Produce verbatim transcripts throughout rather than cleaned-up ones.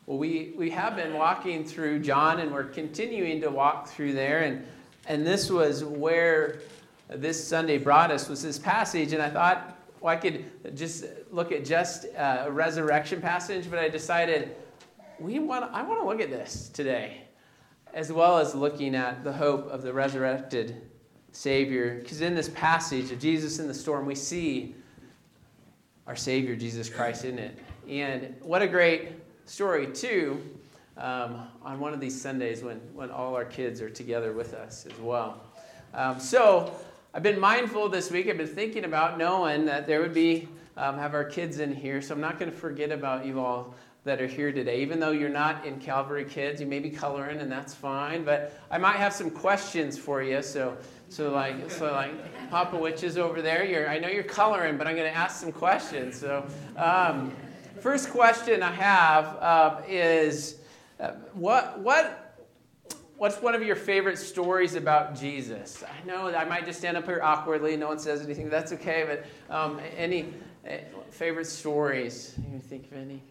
Well, we, we have been walking through John, and we're continuing to walk through there. And, and this was where this Sunday brought us, was this passage. And I thought, well, I could just look at just a resurrection passage, but I decided we want I want to look at this today, as well as looking at the hope of the resurrected Savior. Because in this passage of Jesus in the storm, we see our Savior, Jesus Christ, in it. And what a great story, too, um, on one of these Sundays when, when all our kids are together with us as well. Um, so I've been mindful this week. I've been thinking about knowing that there would be, um, have our kids in here. So I'm not going to forget about you all that are here today. Even though you're not in Calvary Kids, you may be coloring, and that's fine. But I might have some questions for you. So, so like, so like, Papa Witch is over there. You're, I know you're coloring, but I'm going to ask some questions. So, um, first question I have uh, is, uh, what, what, what's one of your favorite stories about Jesus? I know I might just stand up here awkwardly. No one says anything. That's okay. But um, any uh, favorite stories? You think of any?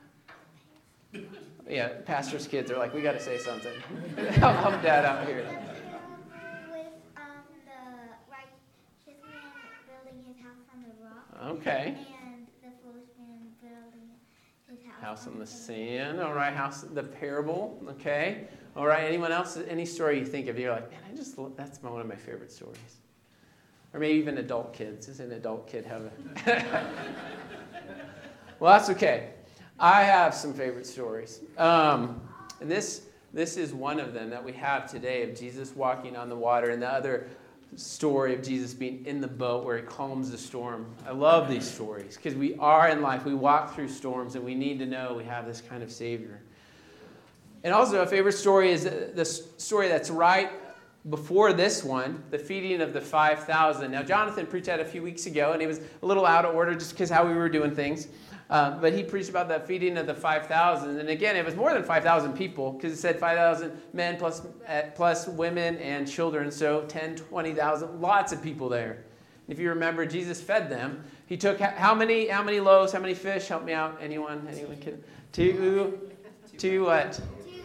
Yeah, pastor's kids are like, we got to say something. Help, help Dad out here. With um, the righteous man building his house on the rock. Okay. And the foolish man building his house, House on on the the sand. All right, house, the parable. Okay. All right, anyone else, any story you think of, you're like, man, I just, that's one of my favorite stories. Or maybe even adult kids. Does an adult kid have a... Well, that's okay. I have some favorite stories. Um, and this this is one of them that we have today, of Jesus walking on the water, and the other story of Jesus being in the boat where he calms the storm. I love these stories because we are in life. We walk through storms, and we need to know we have this kind of Savior. And also a favorite story is the story that's right before this one, the feeding of the five thousand. Now, Jonathan preached that a few weeks ago, and he was a little out of order just because how we were doing things. Uh, but he preached about the feeding of the five thousand. And again, it was more than five thousand people, because it said five thousand men plus, uh, plus women and children. So ten, twenty thousand, lots of people there. If you remember, Jesus fed them. He took how many how many loaves, how many fish? Help me out. Anyone? Anyone? Can, two, two what?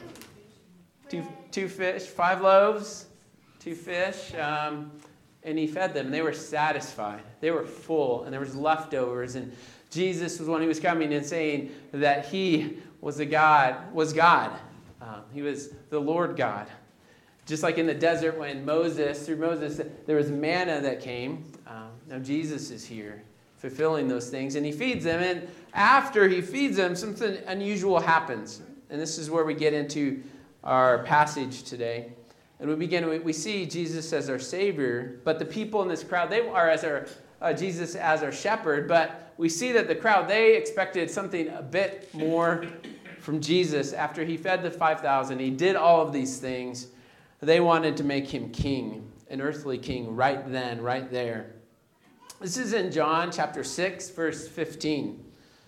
Two, two fish, five loaves, two fish. Um, and he fed them. And they were satisfied. They were full. And there was leftovers. And Jesus was one who was coming and saying that he was the God, was God. Um, he was the Lord God. Just like in the desert when Moses, through Moses, there was manna that came. Um, now Jesus is here fulfilling those things, and he feeds them. And after he feeds them, something unusual happens. And this is where we get into our passage today. And we begin, we, we see Jesus as our Savior, but the people in this crowd, they are as our, uh, Jesus as our shepherd, but we see that the crowd, they expected something a bit more from Jesus. After he fed the five thousand, he did all of these things. They wanted to make him king, an earthly king, right then, right there. This is in John chapter six, verse fifteen.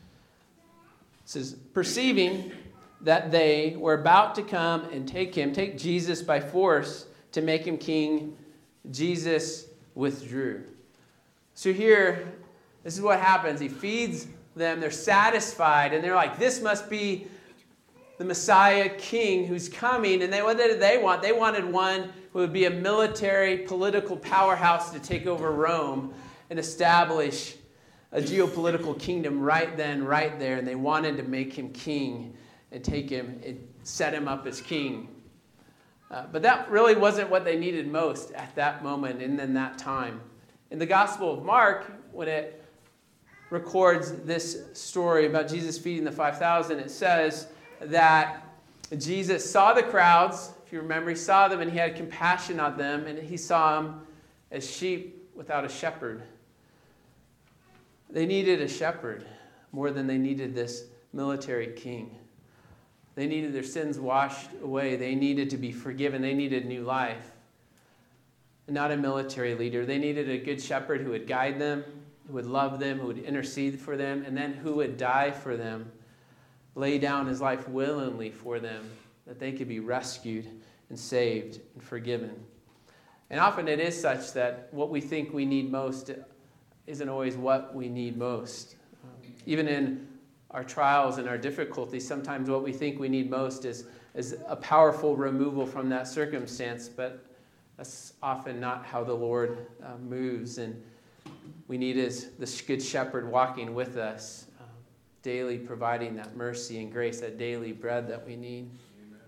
It says, perceiving that they were about to come and take him, take Jesus by force to make him king, Jesus withdrew. So here, this is what happens. He feeds them. They're satisfied. And they're like, this must be the Messiah king who's coming. And they, what did they want? They wanted one who would be a military, political powerhouse to take over Rome and establish a geopolitical kingdom right then, right there. And they wanted to make him king and take him and set him up as king. Uh, but that really wasn't what they needed most at that moment and in that time. In the Gospel of Mark, when it records this story about Jesus feeding the five thousand, it says that Jesus saw the crowds. If you remember, he saw them and he had compassion on them, and he saw them as sheep without a shepherd. They needed a shepherd more than they needed this military king. They needed their sins washed away. They needed to be forgiven. They needed new life. Not a military leader. They needed a good shepherd who would guide them, who would love them, who would intercede for them, and then who would die for them, lay down his life willingly for them, that they could be rescued and saved and forgiven. And often it is such that what we think we need most isn't always what we need most. Um, even in our trials and our difficulties, sometimes what we think we need most is, is a powerful removal from that circumstance, but that's often not how the Lord uh, moves. And we need is the good shepherd walking with us, uh, daily providing that mercy and grace, that daily bread that we need. Amen.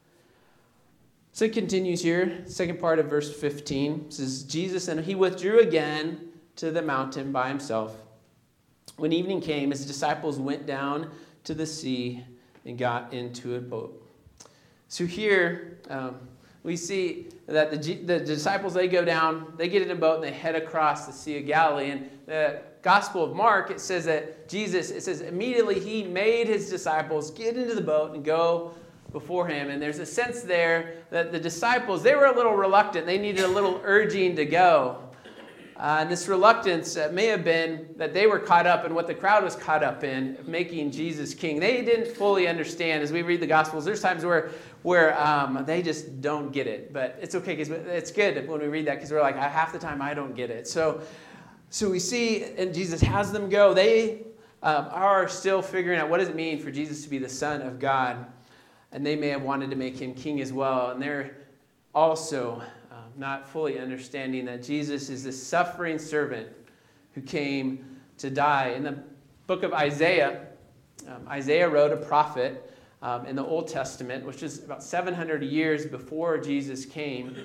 So it continues here, second part of verse fifteen. It says, Jesus, and he withdrew again to the mountain by himself. When evening came, his disciples went down to the sea and got into a boat. So here um, we see that the, the disciples, they go down, they get in a boat, and they head across the Sea of Galilee. And the Gospel of Mark, it says that Jesus, it says immediately he made his disciples get into the boat and go before him. And there's a sense there that the disciples, they were a little reluctant. They needed a little urging to go. Uh, and this reluctance uh, may have been that they were caught up in what the crowd was caught up in, of making Jesus king. They didn't fully understand. As we read the Gospels, there's times where where um, they just don't get it. But it's okay, because it's good when we read that, because we're like, half the time I don't get it. So, so we see, and Jesus has them go. They um, are still figuring out what does it mean for Jesus to be the Son of God. And they may have wanted to make him king as well. And they're also not fully understanding that Jesus is the suffering servant who came to die. In the book of Isaiah, um, Isaiah wrote a prophet um, in the Old Testament, which is about seven hundred years before Jesus came,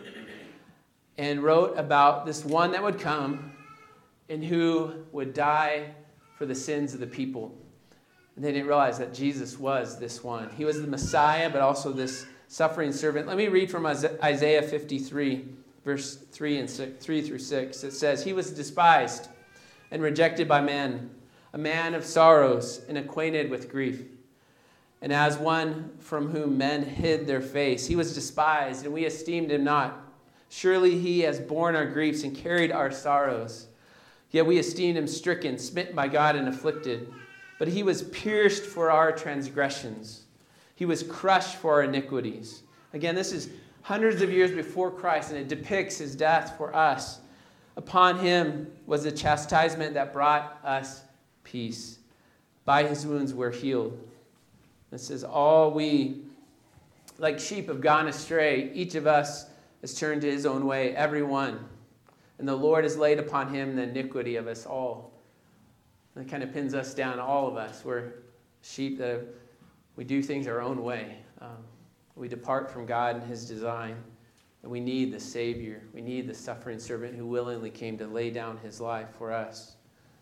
and wrote about this one that would come and who would die for the sins of the people. And they didn't realize that Jesus was this one. He was the Messiah, but also this suffering servant. Let me read from Isaiah fifty-three, verse three and six, three through six. It says, "He was despised and rejected by men, a man of sorrows and acquainted with grief. And as one from whom men hid their face, he was despised, and we esteemed him not. Surely he has borne our griefs and carried our sorrows. Yet we esteemed him stricken, smitten by God, and afflicted. But he was pierced for our transgressions. He was crushed for our iniquities." Again, this is hundreds of years before Christ, and it depicts his death for us. "Upon him was the chastisement that brought us peace. By his wounds we're healed." It says, "All we, like sheep, have gone astray. Each of us has turned to his own way, every one. And the Lord has laid upon him the iniquity of us all." And it kind of pins us down, all of us. We're sheep that we do things our own way. Um, we depart from God and his design. And we need the Savior. We need the suffering servant who willingly came to lay down his life for us.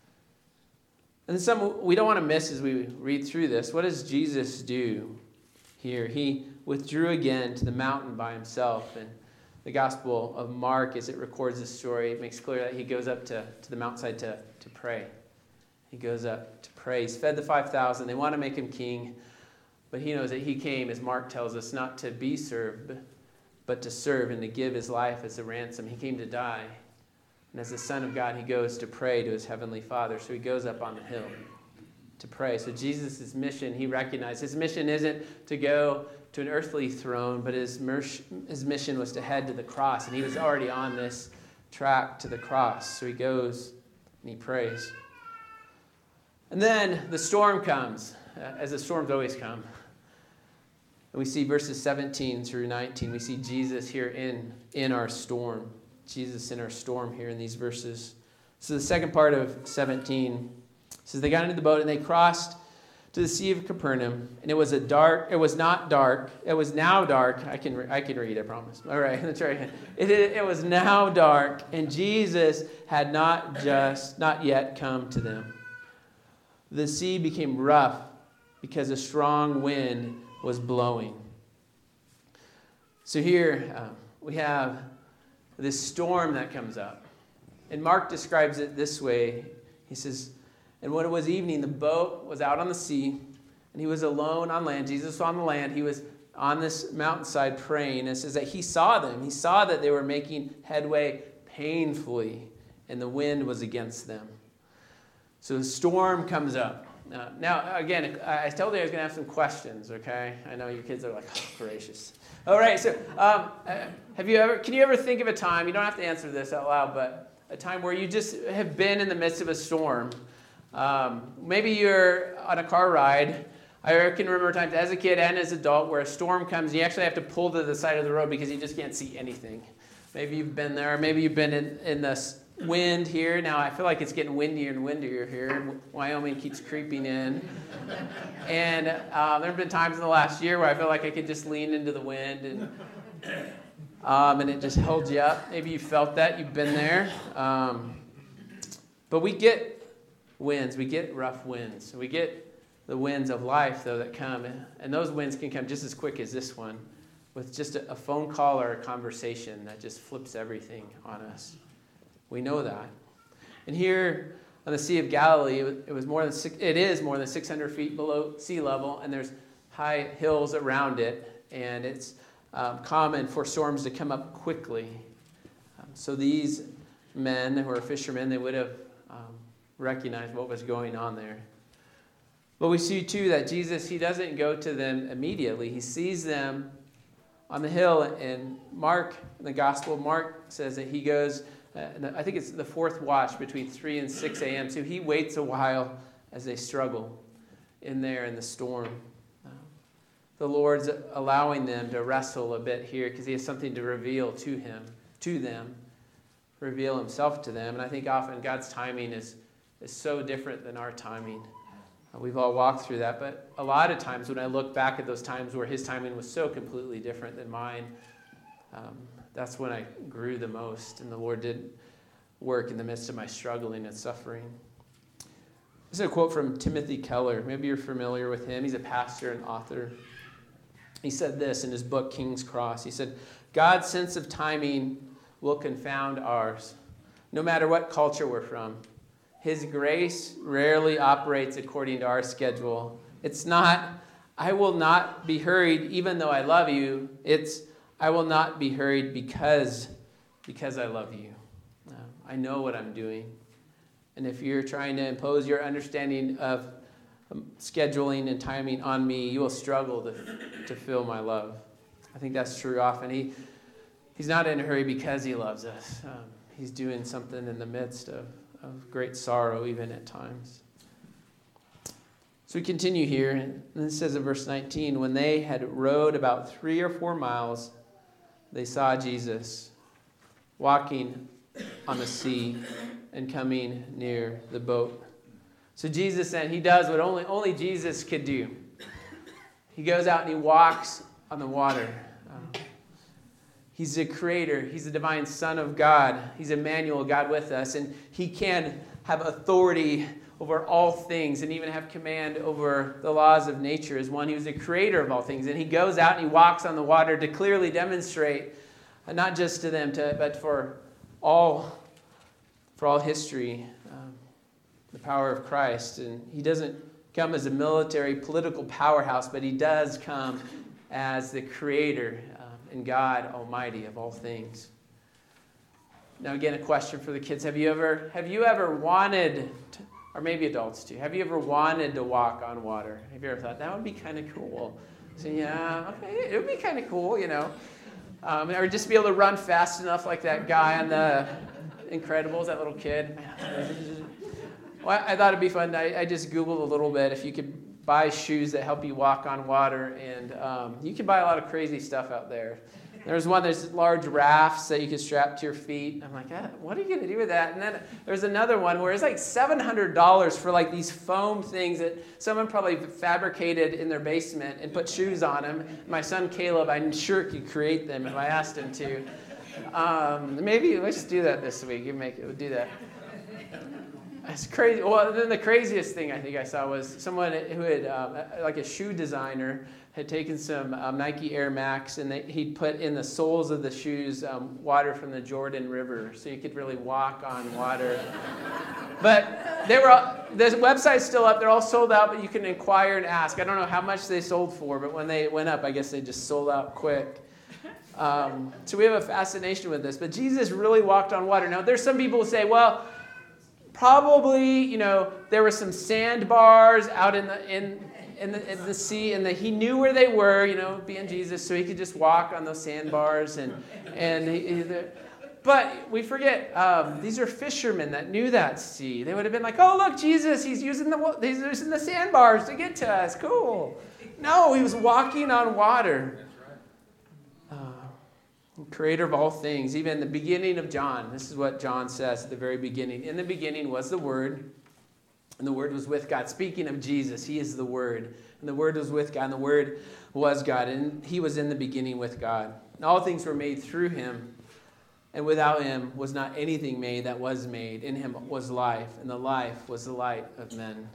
And then some we don't want to miss as we read through this. What does Jesus do here? He withdrew again to the mountain by himself. And the Gospel of Mark, as it records this story, it makes clear that he goes up to, to the mountainside to, to pray. He goes up to pray. He's fed the five thousand. They want to make him king. But he knows that he came, as Mark tells us, not to be served, but to serve and to give his life as a ransom. He came to die. And as the Son of God, he goes to pray to his heavenly Father. So he goes up on the hill to pray. So Jesus' mission, he recognized. His mission isn't to go to an earthly throne, but his, mer- his mission was to head to the cross. And he was already on this track to the cross. So he goes and he prays. And then the storm comes, as the storms always come. And we see verses seventeen through nineteen. We see Jesus here in, in our storm. Jesus in our storm here in these verses. So the second part of seventeen says, "They got into the boat and they crossed to the Sea of Capernaum, and it was a dark. It was not dark. It was now dark. I can re- I can read. I promise. All right, that's right. It, it it was now dark, and Jesus had not just not yet come to them. The sea became rough because a strong wind was blowing." So here uh, we have this storm that comes up. And Mark describes it this way. He says, "And when it was evening, the boat was out on the sea, and he was alone on land." Jesus was on the land. He was on this mountainside praying. And it says that he saw them. He saw that they were making headway painfully, and the wind was against them. So the storm comes up. Uh, now, again, I told you I was going to have some questions, okay? I know your kids are like, "Oh, gracious." All right, so um, have you ever, can you ever think of a time, you don't have to answer this out loud, but a time where you just have been in the midst of a storm, Um, maybe you're on a car ride. I can remember times as a kid and as an adult where a storm comes and you actually have to pull to the side of the road because you just can't see anything. Maybe you've been there. Maybe you've been in, in the wind here. Now I feel like it's getting windier and windier here. Wyoming keeps creeping in. And uh, there have been times in the last year where I feel like I could just lean into the wind and um, and it just holds you up. Maybe you felt that. You've been there. Um, but we get winds. We get rough winds. We get the winds of life, though, that come. And those winds can come just as quick as this one with just a, a phone call or a conversation that just flips everything on us. We know that. And here on the Sea of Galilee, it was more than six, it is more than six hundred feet below sea level, and there's high hills around it, and it's um, common for storms to come up quickly. Um, so these men who are fishermen, they would have um, recognized what was going on there. But we see, too, that Jesus, he doesn't go to them immediately. He sees them on the hill, and Mark, the Gospel of Mark, says that he goes, uh, I think it's the fourth watch between three and six a.m., so he waits a while as they struggle in there in the storm. Uh, the Lord's allowing them to wrestle a bit here because he has something to reveal to him, to them, reveal himself to them. And I think often God's timing is, is so different than our timing. We've all walked through that, but a lot of times when I look back at those times where his timing was so completely different than mine, um, that's when I grew the most, and the Lord did work in the midst of my struggling and suffering. This is a quote from Timothy Keller. Maybe you're familiar with him. He's a pastor and author. He said this in his book, King's Cross. He said, God's sense of timing will confound ours, no matter what culture we're from. His grace rarely operates according to our schedule. It's not, I will not be hurried even though I love you. It's, I will not be hurried because, because I love you. Uh, I know what I'm doing. And if you're trying to impose your understanding of um, scheduling and timing on me, you will struggle to, to feel my love. I think that's true often. He, he's not in a hurry because he loves us. Um, he's doing something in the midst of of great sorrow, even at times. So we continue here, and it says in verse nineteen, when they had rowed about three or four miles, they saw Jesus walking on the sea and coming near the boat. So Jesus then, he does what only, only Jesus could do. He goes out and he walks on the water. Um, He's the creator. He's the divine Son of God. He's Emmanuel, God with us. And he can have authority over all things and even have command over the laws of nature as one. He was the creator of all things. And he goes out and he walks on the water to clearly demonstrate, not just to them, to, but for all, for all history, um, the power of Christ. And he doesn't come as a military, political powerhouse, but he does come as the creator and God Almighty of all things. Now again, a question for the kids. Have you ever have you ever wanted, to, or maybe adults too, have you ever wanted to walk on water? Have you ever thought, that would be kind of cool? So yeah, okay, it would be kind of cool, you know. Um, or just be able to run fast enough like that guy on the Incredibles, that little kid. Well, I thought it'd be fun. I, I just Googled a little bit if you could buy shoes that help you walk on water, and um, you can buy a lot of crazy stuff out there. There's one, there's large rafts that you can strap to your feet. I'm like, ah, what are you going to do with that? And then there's another one where it's like seven hundred dollars for like these foam things that someone probably fabricated in their basement and put shoes on them. My son Caleb, I'm sure could create them if I asked him to. Um, maybe let's do that this week. You make it, do that. It's crazy. Well, then the craziest thing I think I saw was someone who had, um, like a shoe designer, had taken some um, Nike Air Max, and they, he'd put in the soles of the shoes um, water from the Jordan River, so you could really walk on water. But they were all, the website's still up. They're all sold out, but you can inquire and ask. I don't know how much they sold for, but when they went up, I guess they just sold out quick. Um, so we have a fascination with this. But Jesus really walked on water. Now, there's some people who say, well, probably, you know, there were some sandbars out in the in in the, in the sea, and that he knew where they were, you know, being Jesus, so he could just walk on those sandbars. And and he, he, But we forget, um, these are fishermen that knew that sea. They would have been like, oh, look, Jesus, he's using the he's using the sandbars to get to us. Cool. No, he was walking on water. Uh, creator of all things. Even the beginning of John, this is what John says at the very beginning. In the beginning was the Word, and the Word was with God. Speaking of Jesus, he is the Word. And the Word was with God, and the Word was God. And he was in the beginning with God. And all things were made through him. And without him was not anything made that was made. In him was life, and the life was the light of men.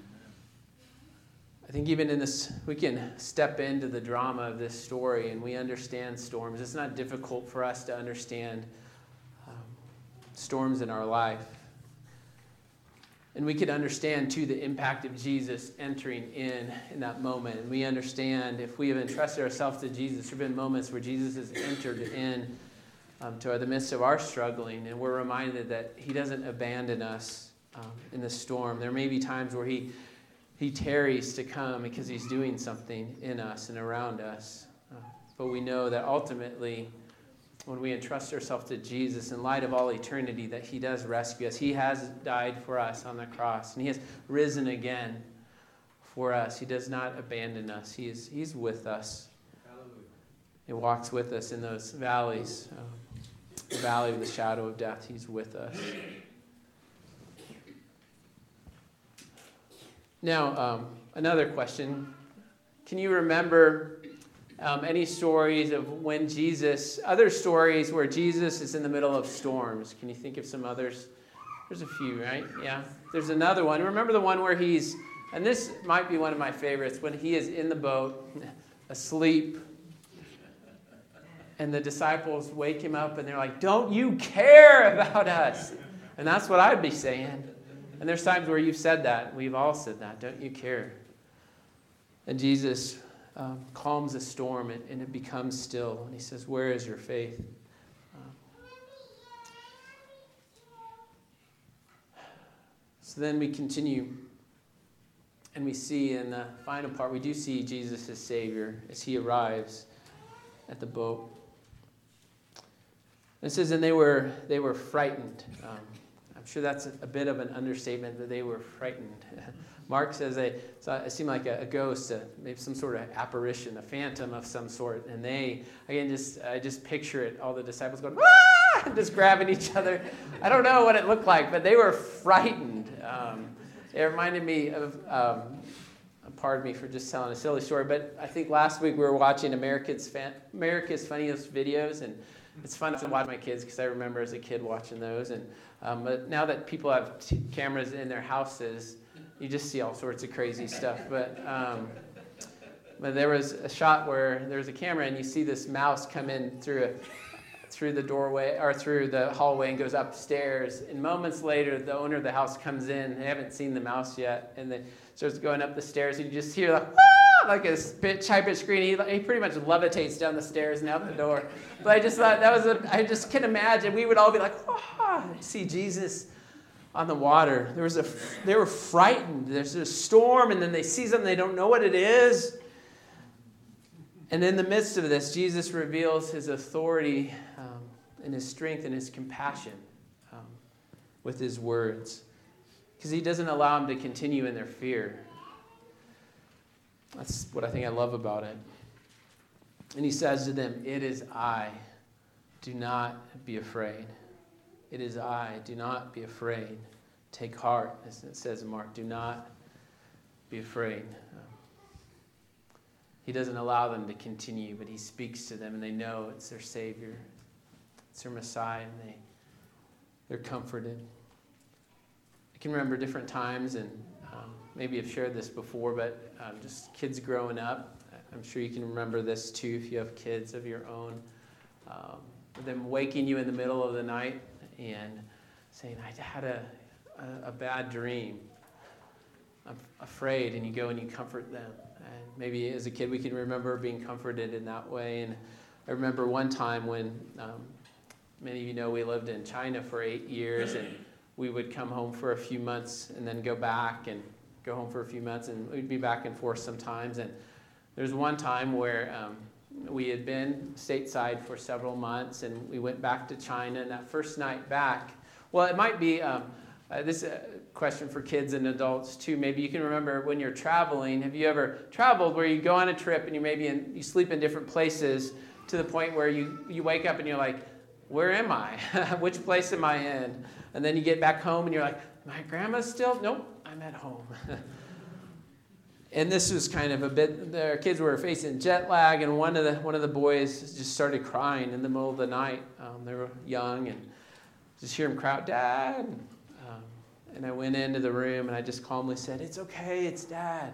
I think even in this, we can step into the drama of this story, and we understand storms. It's not difficult for us to understand um, storms in our life. And we could understand, too, the impact of Jesus entering in in that moment. And we understand, if we have entrusted ourselves to Jesus, there have been moments where Jesus has entered in Um, to the midst of our struggling, and we're reminded that he doesn't abandon us um, in the storm. There may be times where he he tarries to come because he's doing something in us and around us. Uh, but we know that ultimately, when we entrust ourselves to Jesus, in light of all eternity, that he does rescue us. He has died for us on the cross, and he has risen again for us. He does not abandon us. He is he's with us. He walks with us in those valleys, um, the valley of the shadow of death. He's with us. Now, um, another question. Can you remember um, any stories of when Jesus, other stories where Jesus is in the middle of storms? Can you think of some others? There's a few, right? Yeah. There's another one. Remember the one where he's, and this might be one of my favorites, when he is in the boat, asleep, and the disciples wake him up and they're like, don't you care about us? And that's what I'd be saying. And there's times where you've said that. We've all said that. Don't you care? And Jesus um, calms the storm and, and it becomes still. And he says, where is your faith? Um, so then we continue. And we see in the final part, we do see Jesus as Savior as he arrives at the boat. It says, and they were they were frightened. Um, I'm sure that's a, a bit of an understatement, that they were frightened. Mark says they so it seemed like a, a ghost, a, maybe some sort of apparition, a phantom of some sort. And they, again, just I just picture it, all the disciples going, ah! Just grabbing each other. I don't know what it looked like, but they were frightened. Um, it reminded me of, um, pardon me for just telling a silly story, but I think last week we were watching America's Fan, America's Funniest Videos, and it's fun to watch my kids because I remember as a kid watching those. And um, but now that people have t- cameras in their houses, you just see all sorts of crazy stuff. But um, but there was a shot where there was a camera and you see this mouse come in through a, through the doorway or through the hallway and goes upstairs. And moments later, the owner of the house comes in. They haven't seen the mouse yet, and then starts going up the stairs. And you just hear like, ah! Like a pitch, high pitch scream. He, he pretty much levitates down the stairs and out the door. But I just thought that was a. I just can imagine we would all be like, ah! See Jesus on the water. There was a. They were frightened. There's a storm, and then they see something they don't know what it is. And in the midst of this, Jesus reveals his authority um, and his strength and his compassion um, with his words. Because he doesn't allow them to continue in their fear. That's what I think I love about it. And he says to them, it is I. Do not be afraid. It is I. Do not be afraid. Take heart, as it says in Mark. Do not be afraid. He doesn't allow them to continue, but he speaks to them, and they know it's their Savior. It's their Messiah, and they, they're comforted. I can remember different times, and um, maybe I've shared this before, but um, just kids growing up. I'm sure you can remember this too if you have kids of your own. Um, them waking you in the middle of the night and saying, I had a, a, a bad dream. I'm afraid, and you go and you comfort them. And maybe as a kid we can remember being comforted in that way. And I remember one time when, um, many of you know we lived in China for eight years, and we would come home for a few months and then go back and go home for a few months, and we'd be back and forth sometimes. And there's one time where um, we had been stateside for several months, and we went back to China. And that first night back, well, it might be um, uh, this is a question for kids and adults too. Maybe you can remember when you're traveling. Have you ever traveled where you go on a trip and you maybe in, you sleep in different places to the point where you, you wake up and you're like, where am I? Which place am I in? And then you get back home and you're like, my grandma's still? Nope, I'm at home. And this was kind of a bit, their kids were facing jet lag, and one of the one of the boys just started crying in the middle of the night. Um, they were young, and just hear him cry out, Dad. Um, and I went into the room, and I just calmly said, it's okay, it's Dad.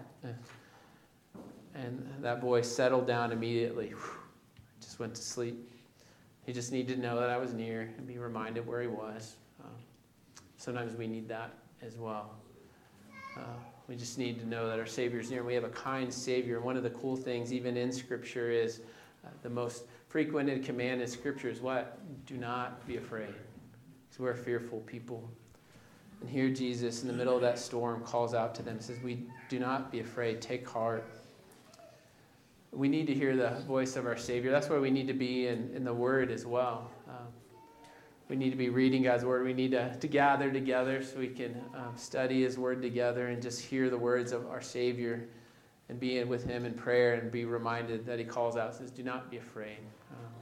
And that boy settled down immediately. Whew, just went to sleep. He just needed to know that I was near and be reminded where he was. Um, sometimes we need that as well. Uh, we just need to know that our Savior's near. We have a kind Savior. One of the cool things, even in Scripture, is uh, the most frequented command in Scripture is what? Do not be afraid. Because we're a fearful people. And here Jesus, in the middle of that storm, calls out to them and says, we do not be afraid. Take heart. We need to hear the voice of our Savior. That's where we need to be in, in the Word as well. Um, we need to be reading God's Word. We need to, to gather together so we can um, study His Word together and just hear the words of our Savior and be in with Him in prayer and be reminded that He calls out and says, do not be afraid. Um,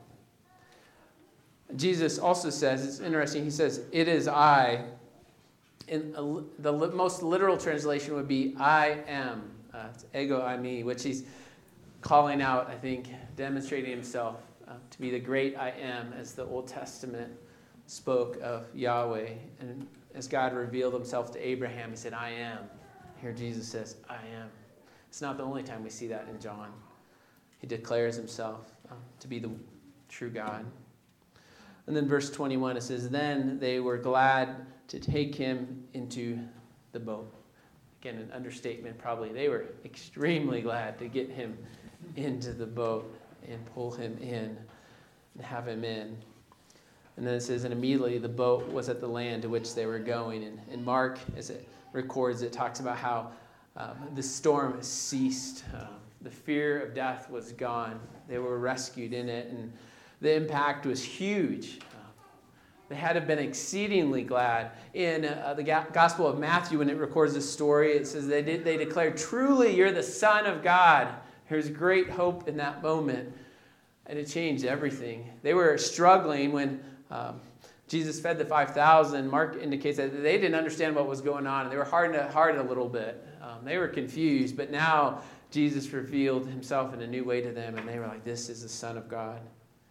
Jesus also says, it's interesting, He says, it is I. In a, the li- most literal translation would be, I am. Uh, it's ego eimi, which He's calling out, I think, demonstrating Himself uh, to be the great I am, as the Old Testament spoke of Yahweh. And as God revealed Himself to Abraham, He said, I am. Here Jesus says, I am. It's not the only time we see that in John. He declares Himself um, to be the true God. And then verse twenty-one, it says, then they were glad to take Him into the boat. Again, an understatement probably. They were extremely glad to get Him into the boat and pull Him in and have Him in. And then it says, and immediately the boat was at the land to which they were going. And, and Mark, as it records, it talks about how um, the storm ceased. Uh, the fear of death was gone. They were rescued in it, and the impact was huge. Uh, they had to have been exceedingly glad. In uh, the Gospel of Matthew, when it records this story, it says they did, they declared, truly you're the Son of God. There's great hope in that moment. And it changed everything. They were struggling when um, Jesus fed the five thousand. Mark indicates that they didn't understand what was going on. And they were hard to heart a little bit. Um, they were confused. But now Jesus revealed Himself in a new way to them. And they were like, this is the Son of God.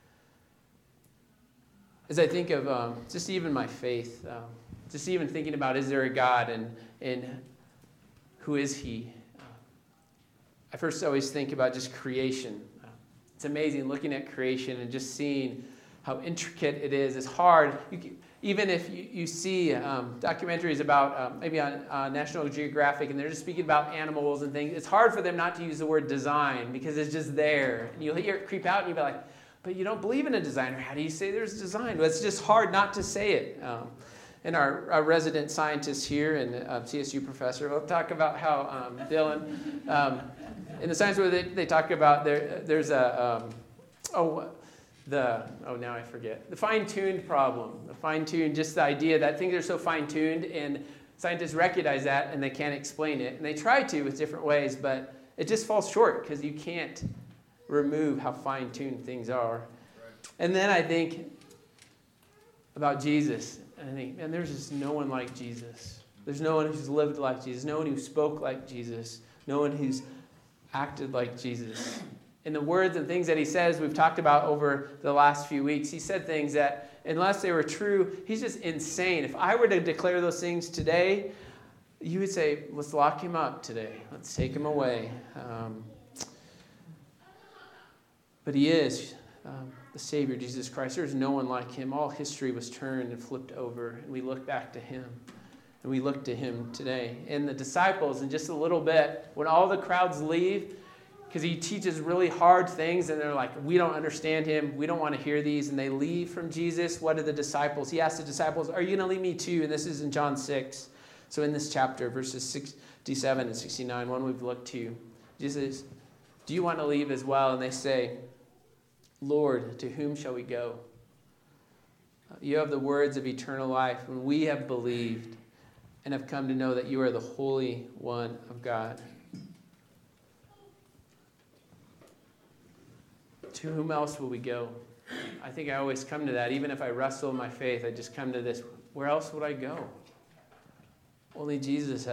As I think of um, just even my faith, um, just even thinking about, is there a God, and, and who is He? I first always think about just creation. It's amazing looking at creation and just seeing how intricate it is. It's hard. You, even if you, you see um, documentaries about, um, maybe on uh, National Geographic, and they're just speaking about animals and things, it's hard for them not to use the word design because it's just there. And you'll hear it creep out and you'll be like, but you don't believe in a designer. How do you say there's design? Well, it's just hard not to say it. Um, and our, our resident scientist here and uh, C S U professor will talk about how um, Dylan... Um, in the science where they, they talk about there, there's a, um, oh, the, oh, now I forget. The fine-tuned problem. The fine-tuned, just the idea that things are so fine-tuned, and scientists recognize that, and they can't explain it. And they try to with different ways, but it just falls short because you can't remove how fine-tuned things are. Right. And then I think about Jesus, and I think, man, there's just no one like Jesus. There's no one who's lived like Jesus, no one who spoke like Jesus, no one who's acted like Jesus. In the words and things that He says, we've talked about over the last few weeks, He said things that, unless they were true, He's just insane. If I were to declare those things today, you would say, let's lock Him up today. Let's take Him away. Um, but He is um, the Savior, Jesus Christ. There's no one like Him. All history was turned and flipped over, and we look back to Him. And we look to Him today. And the disciples, in just a little bit, when all the crowds leave, because He teaches really hard things, and they're like, we don't understand Him, we don't want to hear these, and they leave from Jesus, what do the disciples? He asked the disciples, are you going to leave me too? And this is in John six. So in this chapter, verses sixty-seven and sixty-nine, one we've looked to, Jesus, do you want to leave as well? And they say, Lord, to whom shall we go? You have the words of eternal life, and we have believed and have come to know that you are the Holy One of God. To whom else will we go? I think I always come to that. Even if I wrestle in my faith, I just come to this. Where else would I go? Only Jesus